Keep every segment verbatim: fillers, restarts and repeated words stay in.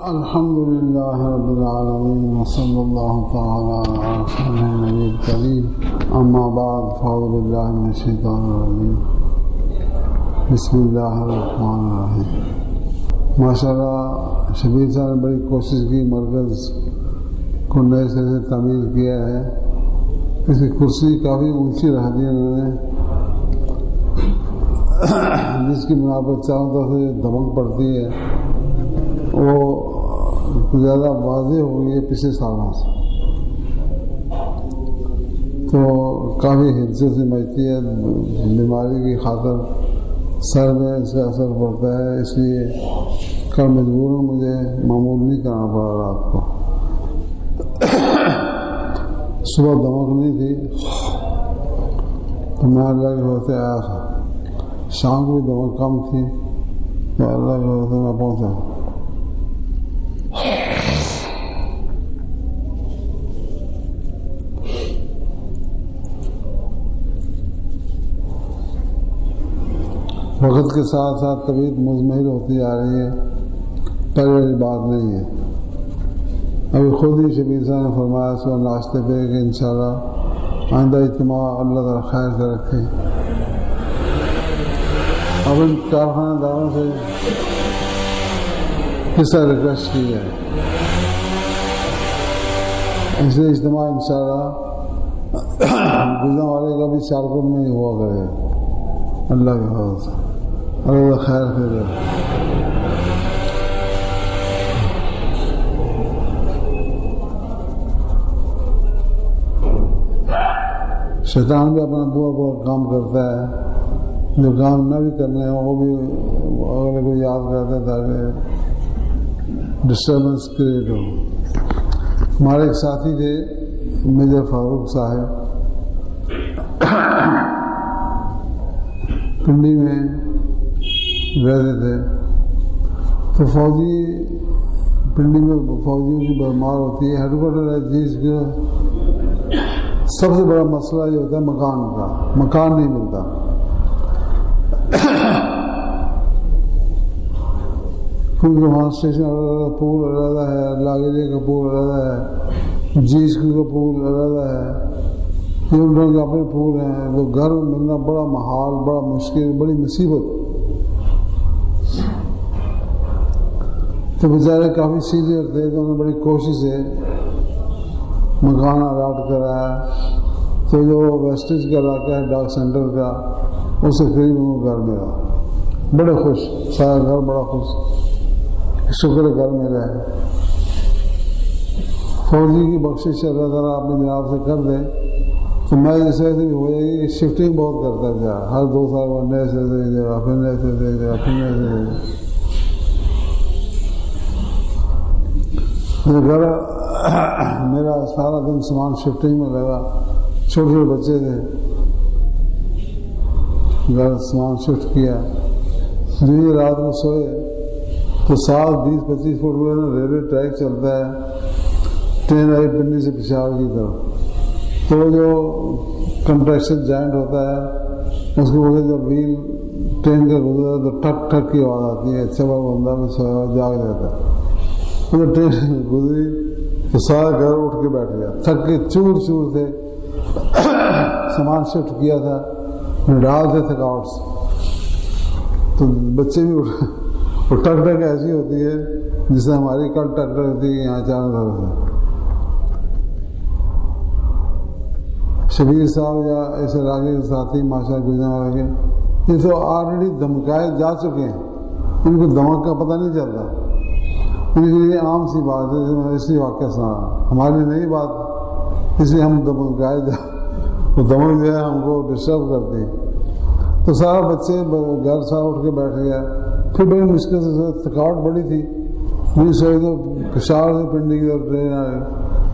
الحمد للہ رب العالمین وصلی اللہ تعالی علی سیدنا النبی الکریم اما بعد فاعوذ باللہ من الشیطان الرجیم بسم اللہ الرحمن الرحیم۔ ماشاءاللہ شبیر صاحب نے بڑی کوشش کی، مرکز کو نئے سرے سے تعمیر کیا ہے۔ اس کی کرسی کافی اونچی رکھ دی انہوں نے، جس کی بنا پر چاروں طرف سے دمک پڑتی ہے وہ زیادہ واضح ہو گئی ہے پچھلے سالوں سے، تو کافی حدثے سے بچتی ہے۔ بیماری کی خاطر سر میں اس کا اثر پڑتا ہے، اس لیے کل مجبوراً مجھے معمول نہیں کرنا پڑا رات کو۔ صبح دمک نہیں تھی تو میں اللہ کے ہوتے آیا تھا، شام کو بھی دمک کم تھی تو اللہ کے ہوتے میں پہنچا۔ وقت کے ساتھ ساتھ طبیعت مزمحل ہوتی جا رہی ہے، پہلے والی بات نہیں ہے۔ ابھی خود ہی شبیر صاحب نے فرمایا سو ناشتے پہ کہ انشاءاللہ آئندہ اجتماع اللہ تعالیٰ خیر سے رکھے۔ اب ان کارخانہ داروں سے کس طرح ریکویسٹ کی ہے، اس لیے اجتماع انشاءاللہ گزرنے والے کا بھی سیالکوٹ میں ہی ہوا کرے اللہ کے فضل سے۔ اللہ خیر خیر۔ شیطان بھی اپنا بہت بہت کام کرتا ہے، جو کام نہ بھی کرنے ہیں وہ بھی اگلے کو یاد کرتا ہے تاکہ ڈسٹربنس کریٹ ہو۔ ہمارے ایک ساتھی تھے میجر فاروق صاحب، پنڈی میں رہتے تھے، تو فوجی پنڈی میں فوجیوں کی برمار ہوتی ہے، ہیڈ کوارٹر ہے جس کا سب سے بڑا مسئلہ یہ ہوتا ہے مکان کا، مکان نہیں ملتا۔ کیونکہ وہاں اسٹیشن علیحدہ، پول علیحدہ ہے، لاگیرے کا پول علیحدہ ہے، جیس کا پول علیحدہ ہے، یہ ان لوگوں کے اپنے پول ہیں، تو گھر ملنا بڑا محال، بڑا مشکل، بڑی مصیبت۔ تو بیچارے کافی سینئر تھے تو انہوں نے بڑی کوشش سے مکان الاٹ کرایا، تو جو ویسٹیج کا علاقہ ہے ڈاک سینٹر کا، اس سے قریب ان کو گھر ملا، بڑے خوش، سارا گھر بڑا خوش، شکر ہے گھر ملا ہے۔ فوجی کی بخشش اللہ تعالیٰ اپنے جناب سے کر دے تو میں جیسے ایسے بھی ہو جائے گی، شفٹنگ بہت کرتا ہے جا، ہر دو سال بعد نئے سے ایک جگہ، پھر نئے سے ایک جگہ، پھر نئے سے ایک جگہ۔ گھر میرا سارا دن سامان شفٹنگ میں لگا، چھوٹے چھوٹے بچے تھے، گھر سامان شفٹ کیا۔ جو رات کو سوئے تو سات بیس پچیس فٹ ہوئے نا، ریلوے ٹریک چلتا ہے، ٹرین آئی پنڈی سے پشاور کی طرف، تو جو کنٹریکشن جوائنٹ ہوتا ہے اس کی وجہ سے جب ویل ٹرین کا گزرتا ہے تو ٹھک ٹھک کی آواز آتی ہے، اچھا بڑا بندہ بھی سویا جاگ جاتا ہے۔ جب ٹرین گزری تو سارا گھر اٹھ کے بیٹھ گیا، تھک کے چور چور تھے، سامان شفٹ کیا تھا، ڈال تھے تھکاوٹ سے، تو بچے بھی اٹھ، اور ٹک ٹک ایسی ہوتی ہے جسے ہماری کل ٹک ٹک ہوتی ہے یہاں چار طرف سے۔ شبیر صاحب یا ایسے راگے کے ساتھی ماشاء گزرنے والے کے، یہ تو آلریڈی دھمکائے جا چکے ہیں، ان کو دھمک کا پتہ نہیں چلتا، ان کے لیے عام سی بات ہے، میں اس لیے واقعہ سنا، ہماری نئی بات، اس لیے ہم دھمکائے جا، وہ دھمک جو ہے ہم کو ڈسٹرب کرتی۔ تو سارا بچے گھر سارا اٹھ کے بیٹھ گیا، پھر بڑی مشکل سے، تھکاوٹ بڑی تھی، مجھے سوئی تو پشاور سے پنڈی کی طرف ٹرین آ گئی،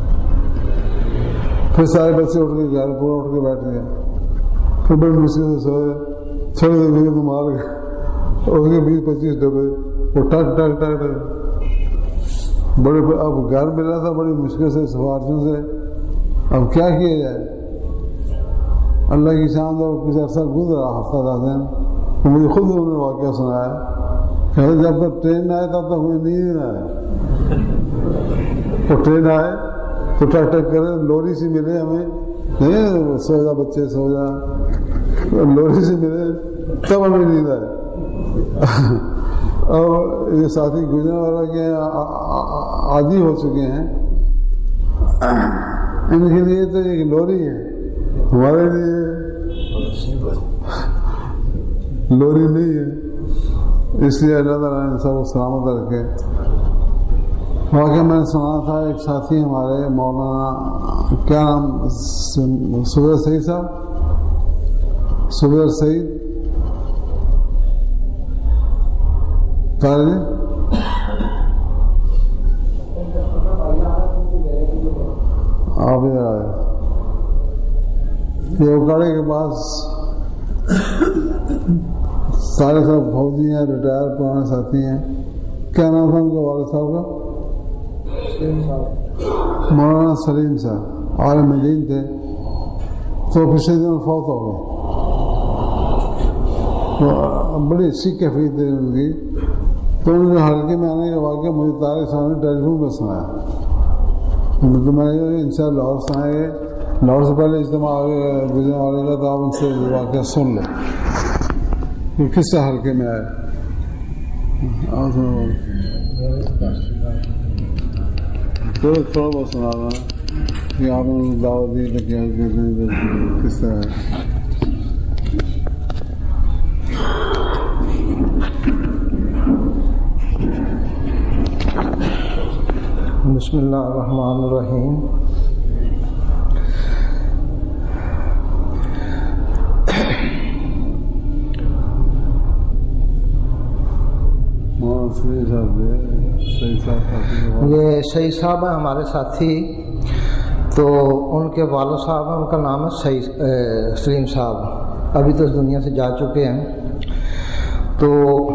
پھر سارے بچے اٹھ کے گھر پورا اٹھ کے بیٹھ گیا، پھر بڑی مشکل سے سوئے، تھوڑی دیر مجھے تو مار گئے، اس کے بیس پچیس ڈبے، وہ ٹک ٹک ٹک ٹک بڑے، اب گھر ملا تھا بڑی مشکل سے سفارشوں سے، اب کیا کیا جائے۔ اللہ کی شان جب کچھ عرصہ گزرا، ہفتہ دس دن، تو مجھے خود انہوں نے واقعہ سنایا کہ جب تک ٹرین نہ آئے تب تک مجھے نیند نہ آئے، وہ ٹرین آئے تو ٹک ٹک کرے، لوری سے ملے ہمیں، نہیں سو جا بچے سو جا، لوری سے ملے تب ہمیں نیند آئے۔ اور یہ ساتھی گزرنے والا کے عادی ہو چکے ہیں، ان کے لیے تو ایک لوری ہے، ہمارے لیے لوری نہیں ہے۔ اس لیے اللہ تعالیٰ نے سب کو سلامت رکھے۔ واقعہ میں نے سنا تھا، ایک ساتھی ہمارے مولانا کیا نام، صبیر سعید صاحب، صبیر سعید کالج، آپ ادھر آئے، یہ اکاڑے کے پاس سارے سب فوجی ہیں، ریٹائر پرانے ساتھی ہیں۔ کیا نام تھا ان کے والد صاحب کا؟ مولانا سلیم صاحب، عالم دین تھے، تو پچھلے دنوں فوت ہو گئے۔ تو بڑی اچھی کیفیت تھی ان کی، تو ان کے حلقے میں آنے کے واقعہ مجھے طارق صاحب نے ٹیلی فون پہ سنایا، تو میں نے کہا ان شاء اللہ لاہور سے آئیں گے، لاہور سے پہلے اجتماع گزرنے والے کا، تو آپ ان سے واقعہ سن لیں کہ کس سے حلقے میں آئے۔ تو تھوڑا بہت سنا رہا کہ آپ نے دعوت دی تو کیا کس طرح ہے۔ بسم اللہ الرحمن الرحیم۔ یہ سعید صاحب ہیں ہمارے ساتھی، تو ان کے والد صاحب ہیں، ان کا نام ہے سعید سلیم صاحب، ابھی تو اس دنیا سے جا چکے ہیں۔ تو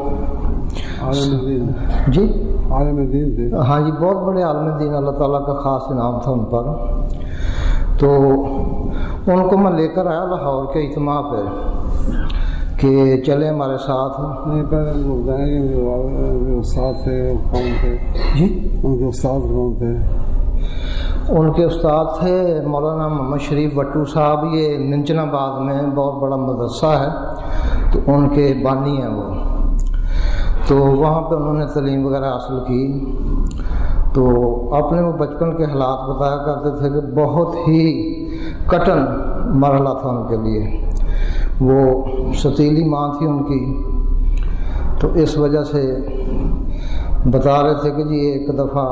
جی عالم دین تھے، ہاں جی، بہت بڑے عالم دین، اللہ تعالیٰ کا خاص انعام تھا ان پر۔ تو ان کو میں لے کر آیا لاہور کے اجتماع پہ کہ چلے ہمارے ساتھ۔ نہیں پہلے ان کو بتائیں کہ استاد تھے کون تھے؟ جی ان کے استاد کون تھے؟ ان کے استاد تھے مولانا محمد شریف وٹو صاحب، یہ ننچن آباد میں بہت بڑا مدرسہ ہے، تو ان کے بانی ہیں وہ۔ تو وہاں پہ انہوں نے تعلیم وغیرہ حاصل کی۔ تو اپنے وہ بچپن کے حالات بتایا کرتے تھے کہ بہت ہی کٹن مرحلہ تھا ان کے لیے، وہ ستیلی ماں تھی ان کی، تو اس وجہ سے بتا رہے تھے کہ جی ایک دفعہ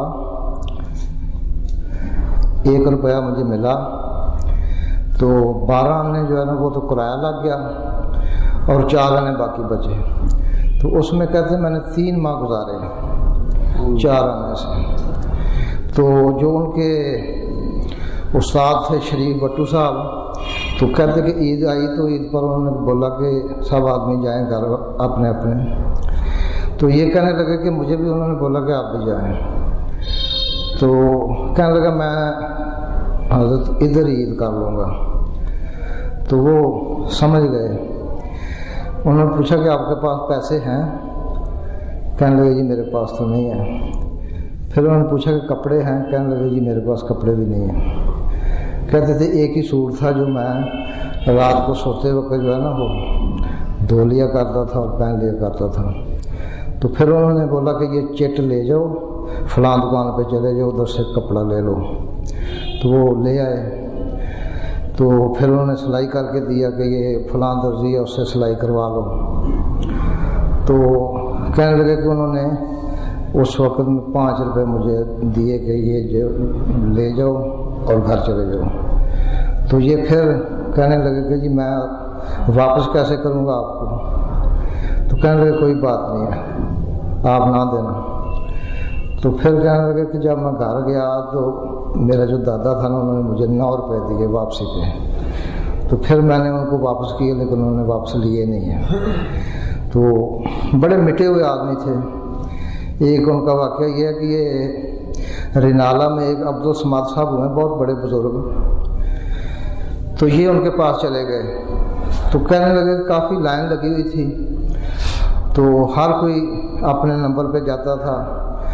ایک روپیہ مجھے ملا، تو بارہ آنے جو ہے نا وہ تو کرایہ لگ گیا اور چار آنے باقی بچے، تو اس میں کہتے میں نے تین ماہ گزارے چار آنے سے۔ تو جو ان کے استاد تھے شریف بٹو صاحب، تو کہتے کہ عید آئی تو عید پر انہوں نے بولا کہ سب آدمی جائیں گھر اپنے اپنے، تو یہ کہنے لگے کہ مجھے بھی انہوں نے بولا کہ آپ بھی جائیں، تو کہنے لگا میں حضرت ادھر عید کر لوں گا۔ تو وہ سمجھ گئے، انہوں نے پوچھا کہ آپ کے پاس پیسے ہیں؟ کہنے لگے جی میرے پاس تو نہیں ہیں۔ پھر انہوں نے پوچھا کہ کپڑے ہیں؟ کہنے لگے جی میرے پاس کپڑے بھی نہیں ہیں۔ کہتے تھے ایک ہی سوٹ تھا جو میں رات کو سوتے وقت جو ہے نا وہ دھو لیا کرتا تھا اور پہن لیا کرتا تھا۔ تو پھر انہوں نے بولا کہ یہ چٹ لے جاؤ، فلاں دکان پہ چلے جاؤ، ادھر سے کپڑا لے لو۔ تو وہ لے آئے، تو پھر انہوں نے سلائی کر کے دیا کہ یہ فلاں درزی ہے اس سے سلائی کروا لو۔ تو کہنے لگے کہ انہوں نے اس وقت میں پانچ روپے مجھے دیے کہ یہ جو لے جاؤ اور گھر چلے جاؤ۔ تو یہ پھر کہنے لگے کہ جی میں واپس کیسے کروں گا آپ کو؟ تو کہنے لگے کوئی بات نہیں ہے، آپ نہ دینا۔ تو پھر کہنے لگے کہ جب میں گھر گیا تو میرا جو دادا تھا نا انہوں نے مجھے نو روپے دیے واپسی پہ، تو پھر میں نے ان کو واپس کیے لیکن انہوں نے واپس لیے نہیں ہیں۔ تو بڑے مٹے ہوئے آدمی تھے۔ ایک ان کا واقعہ یہ ہے کہ یہ رینالہ میں ایک عبدالسماد صاحب ہوئے بہت بڑے بزرگ، تو یہ ان کے پاس چلے گئے، تو کہنے لگے کہ کافی لائن لگی ہوئی تھی، تو ہر کوئی اپنے نمبر پہ جاتا تھا،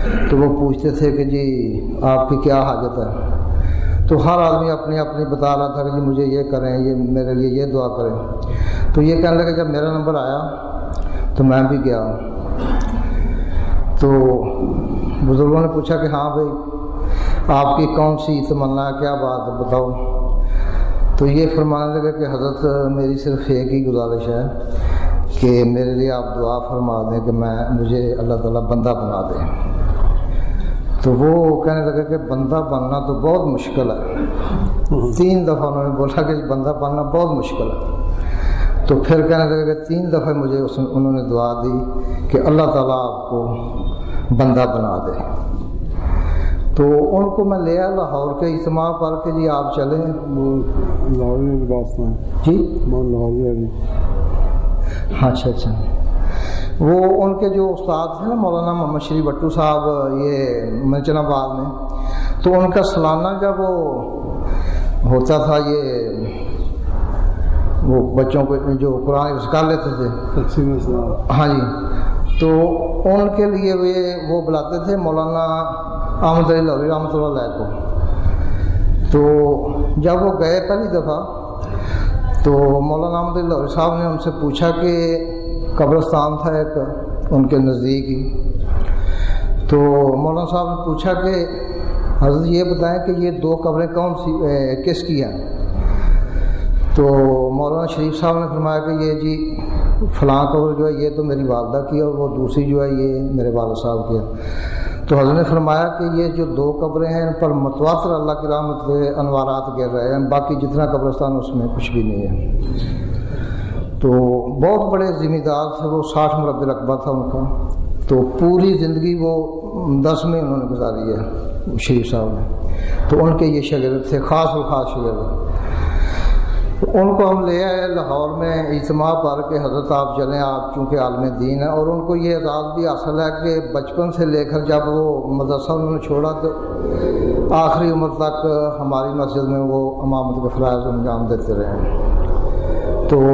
تو وہ پوچھتے تھے کہ جی آپ کی کیا حاجت ہے، تو ہر آدمی اپنی اپنی بتا رہا تھا کہ جی مجھے یہ کریں، یہ میرے لیے یہ دعا کریں. تو یہ کہنے لگے جب میرا نمبر آیا تو میں بھی گیا. تو بزرگوں نے پوچھا کہ ہاں بھائی آپ کی کون سی تمنا ہے، کیا بات ہے بتاؤ. تو یہ فرمانے لگے کہ حضرت میری صرف ایک ہی گزارش ہے کہ میرے لیے آپ دعا فرما دیں کہ میں مجھے اللہ تعالیٰ بندہ بنا دیں. تو وہ کہنے لگے کہ بندہ بننا تو بہت مشکل ہے. تین دفعہ انہوں نے بولا کہ بندہ بننا بہت مشکل ہے. تو پھر کہنے لگے کہ تین دفعہ مجھے اس انہوں نے دعا دی کہ اللہ تعالیٰ آپ کو بندہ بنا دے. تو ان کو میں لے آیا لاہور کے اجتماع پر کہ جی آپ چلیں. لاہور بات جی لاہور. ہاں اچھا اچھا. وہ ان کے جو استاد تھے نا مولانا محمد شریف بٹو صاحب یہ منچن آباد میں، تو ان کا سالانہ جب وہ ہوتا تھا یہ وہ بچوں کو جو قرآن سکھا لیتے تھے، ہاں جی، تو ان کے لیے وہ بلاتے تھے مولانا احمد علی لاہوری رحمۃ اللہ علیہ کو. تو جب وہ گئے پہلی دفعہ تو مولانا احمد علی لاہوری صاحب نے ان سے پوچھا کہ قبرستان تھا ایک ان کے نزدیک ہی. تو مولانا صاحب نے پوچھا کہ حضرت یہ بتائیں کہ یہ دو قبریں کون سی کس کی ہیں. تو مولانا شریف صاحب نے فرمایا کہ یہ جی فلاں قبر جو ہے یہ تو میری والدہ کی اور وہ دوسری جو ہے یہ میرے والد صاحب کی ہے. تو حضرت نے فرمایا کہ یہ جو دو قبریں ہیں ان پر متواتر اللہ کی رحمت کے انوارات گر رہے ہیں، باقی جتنا قبرستان اس میں کچھ بھی نہیں ہے. تو بہت بڑے ذمہ دار تھے وہ، ساٹھ مربع رقبہ تھا ان کا. تو پوری زندگی وہ دس میں انہوں نے گزاری ہے شریف صاحب نے. تو ان کے یہ شاگرد تھے، خاص و خاص شاگرد. ان کو ہم لے آئے لاہور میں اجتماع پر کہ حضرت آپ چلیں، آپ چونکہ عالم دین ہیں. اور ان کو یہ اعزاز بھی حاصل ہے کہ بچپن سے لے کر جب وہ مدرسہ انہوں نے چھوڑا تو آخری عمر تک ہماری مسجد میں وہ امامت کے فرائض انجام دیتے رہے. تو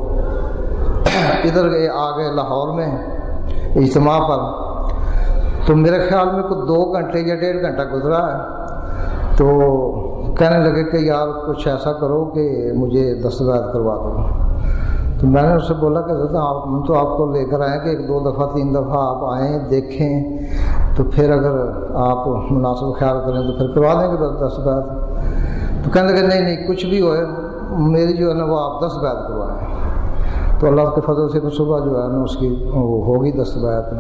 ادھر گئے آ گئے لاہور میں اجتماع پر. تو میرے خیال میں کچھ دو گھنٹے یا ڈیڑھ گھنٹہ گزرا ہے. تو کہنے لگے کہ یار کچھ ایسا کرو کہ مجھے دستبیعت کروا دو. تو میں نے اس سے بولا کہ حضرت آپ ہم تو آپ کو لے کر آئیں کہ ایک دو دفعہ تین دفعہ آپ آئیں دیکھیں، تو پھر اگر آپ مناسب خیال کریں تو پھر کروا دیں گے دستبیعت. تو کہنے لگے نہیں نہیں کچھ بھی ہوئے میری جو ہے نا وہ آپ دستبیعت کروائیں. تو اللہ کے فضل سے صبح جو ہے نا اس کی وہ ہوگی دستبیعت.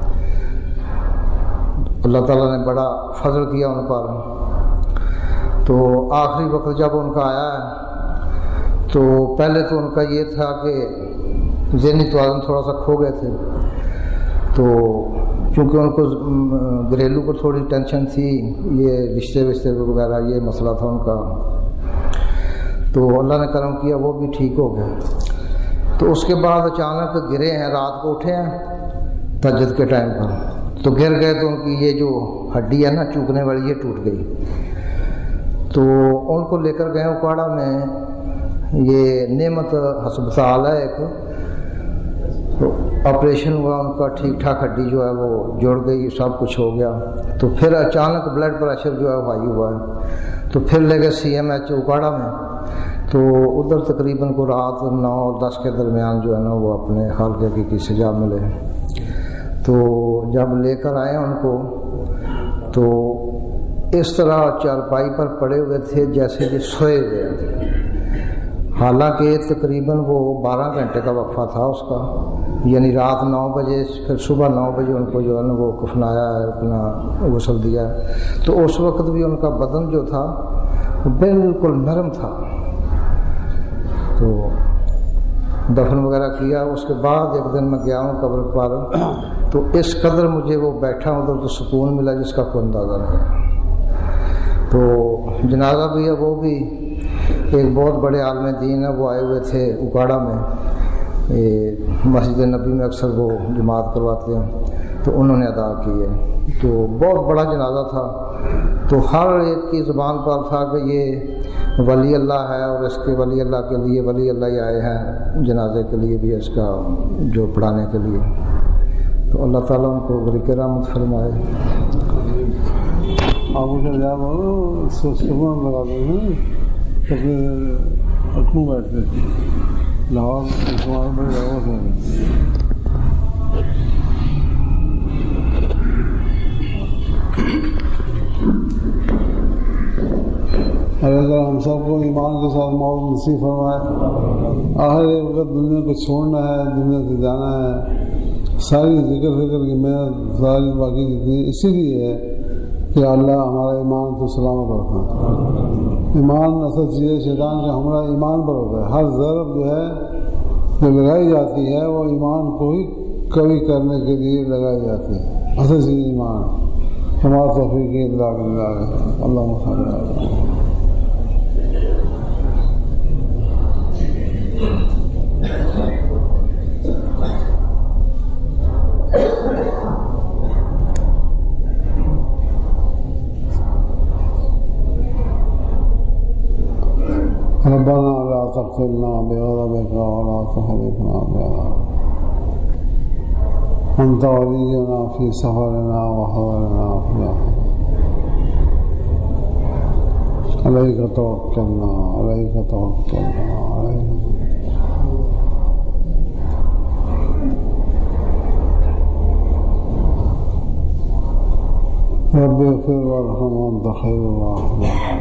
اللہ تعالیٰ نے بڑا فضل کیا ان پر. تو آخری وقت جب ان کا آیا ہے تو پہلے تو ان کا یہ تھا کہ ذہنی توازن تھوڑا سا کھو گئے تھے. تو چونکہ ان کو گھریلو پر تھوڑی ٹینشن تھی، یہ رشتے وشتے وغیرہ یہ مسئلہ تھا ان کا. تو اللہ نے کرم کیا وہ بھی ٹھیک ہو گئے. تو اس کے بعد اچانک گرے ہیں، رات کو اٹھے ہیں تہجد کے ٹائم پر. تو گر گئے تو ان کی یہ جو ہڈی ہے نا چوکنے والی یہ ٹوٹ گئی. تو ان کو لے کر گئے اکاڑا میں، یہ نعمت ہسپتال ہے ایک. تو آپریشن ہوا ان کا، ٹھیک ٹھاک ہڈی جو ہے وہ جڑ گئی، سب کچھ ہو گیا. تو پھر اچانک بلڈ پریشر جو ہے وہ ہائی ہوا ہے. تو پھر لے گئے سی ایم ایچ اکاڑا میں. تو ادھر تقریباً کو رات نو اور دس کے درمیان جو ہے نا وہ اپنے خالقہ کی سزا ملے. تو جب لے کر آئے ان کو تو اس طرح چارپائی پر پڑے ہوئے تھے جیسے کہ سوئے ہوئے. حالانکہ تقریباً وہ بارہ گھنٹے کا وقفہ تھا اس کا، یعنی رات نو بجے پھر صبح نو بجے ان کو جو ہے نا وہ کفنایا ہے، اپنا غسل دیا. تو اس وقت بھی ان کا بدن جو تھا بالکل نرم تھا. تو دفن وغیرہ کیا. اس کے بعد ایک دن میں گیا ہوں قبر پر، تو اس قدر مجھے وہ بیٹھا ادھر تو سکون ملا جس کا کوئی اندازہ نہیں ہے. تو جنازہ بھی ہے، وہ بھی ایک بہت بڑے عالم دین ہے، وہ آئے ہوئے تھے اکاڑا میں. مسجد نبی میں اکثر وہ جماعت کرواتے ہیں، تو انہوں نے ادا کی ہے. تو بہت بڑا جنازہ تھا. تو ہر ایک کی زبان پر تھا کہ یہ ولی اللہ ہے اور اس کے ولی اللہ کے لیے ولی اللہ ہی آئے ہیں جنازے کے لیے بھی، اس کا جو پڑھانے کے لیے. تو تو اللہ تعالیٰ ان کو غریق رحمت فرمائے. آپ کو یاد ہو صبح لگا دیں تو پھر اٹھوں بیٹھتے تھے لاہور میں جاؤ تھے. اگر ہم سب کو ایمان کے ساتھ موت نصیب فرمائے. آخر ایک وقت دنیا کو چھوڑنا ہے, دنیا سے جانا ہے. ساری ذکر فکر کی محنت ساری باقی جتنی اسی لیے ہے کہ اللہ ہمارا ایمان کو سلامت رکھتا ہے. ایمان اصل چیز ہے, شیطان کا حملہ ایمان پر ہوتا ہے. ہر ضرب جو ہے جو لگائی جاتی ہے وہ ایمان کو ہی قوی کرنے کے لیے لگائی جاتی ہے. اصل چیز ایمان. ہمارا توفیق اللہ باللہ. اللہ صلی اللہ. ربنا لا تغفرنا بغضبك ولا تهلكنا بعذابك أنت ولينا في سفرنا وحضرنا في عليك توكلنا عليك توكلنا عليك رب اغفر وارحم وأنت خير الراحمين.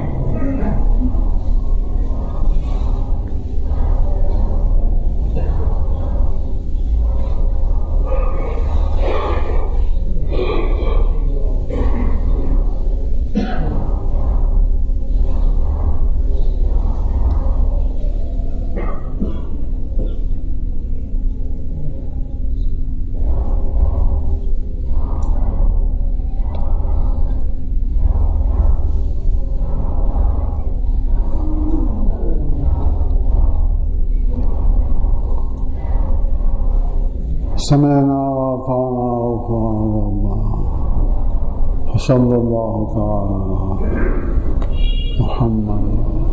سمعنا وأطعنا وغفرنا ربنا. وصلى الله تعالى على محمد.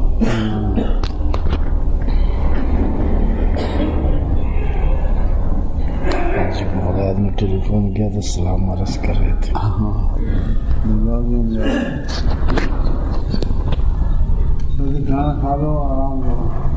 آج بہت آدمی ٹیلی فون کیا تو سلام عرض کر رہے تھے. کھانا کھا لو, آرام کرو.